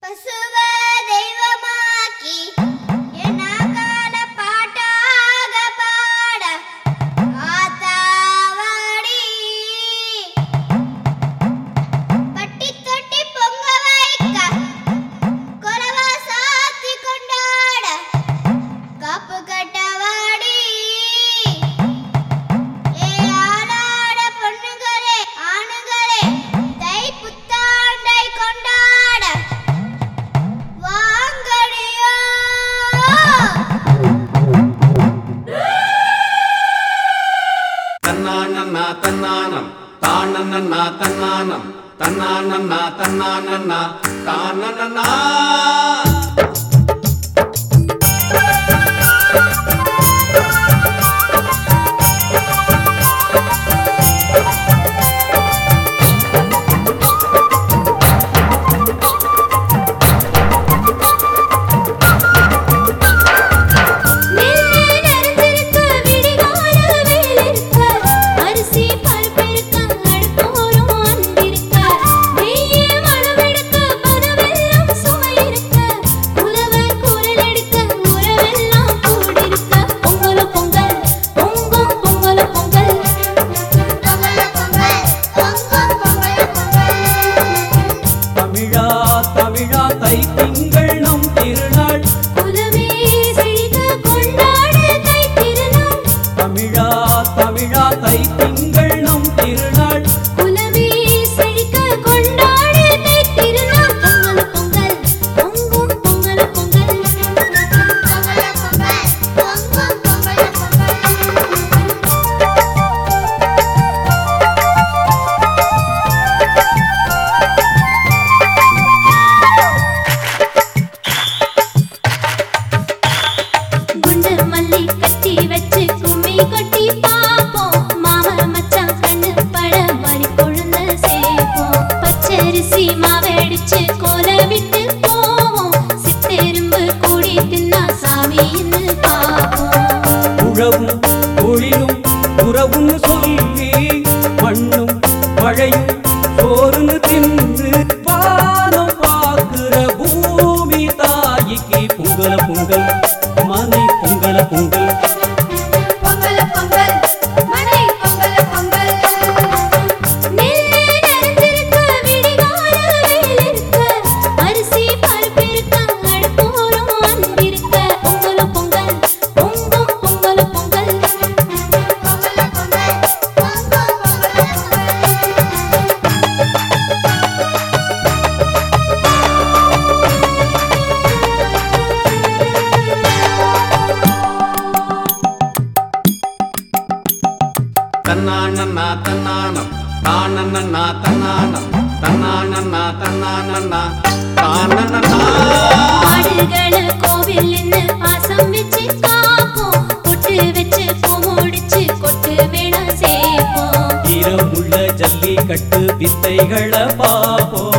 பசுவ தெய்வமாக்கி என்னாகால பாட்டாக பாட ஆத்தாவாடி பட்டி தொட்டி பொங்க வைக்க கொலவா சாத்தி கொண்டாட காப்பு கட்டவாடி ஏ ஆளாட பொண்ணுங்களே ஆணுங்களே தை புத்தாண்டை கொண்டாட வாங்கடியோ தன்னானன்னா தன்னானம் தானன்னா தன்னானம் தன்னானன்னா தன்னானன்னா தானன்னா ஒளியும் உறவுன்னு சொல்லி மண்ணும் மழையும் சோறுன்னு தின்று பானம் பார்க்கிற பூமி தாய்க்கு பொங்கல பொங்கல் மனை பொங்கல பொங்கல் தன்னானன்னா தன்னானம் தானன்னா தன்னானம் தன்னானன்னா தன்னானன்னா தானன்னா ஆடுகள கோவில் நின்னு பாசம் வெச்சு காப்போம் பொட்டு வெச்சு பூ முடிச்சு கொட்டு வேணா சேப்போம் ஈரமுள்ள ஜல்லிக்கட்டு வித்தைகளை பாப்போம்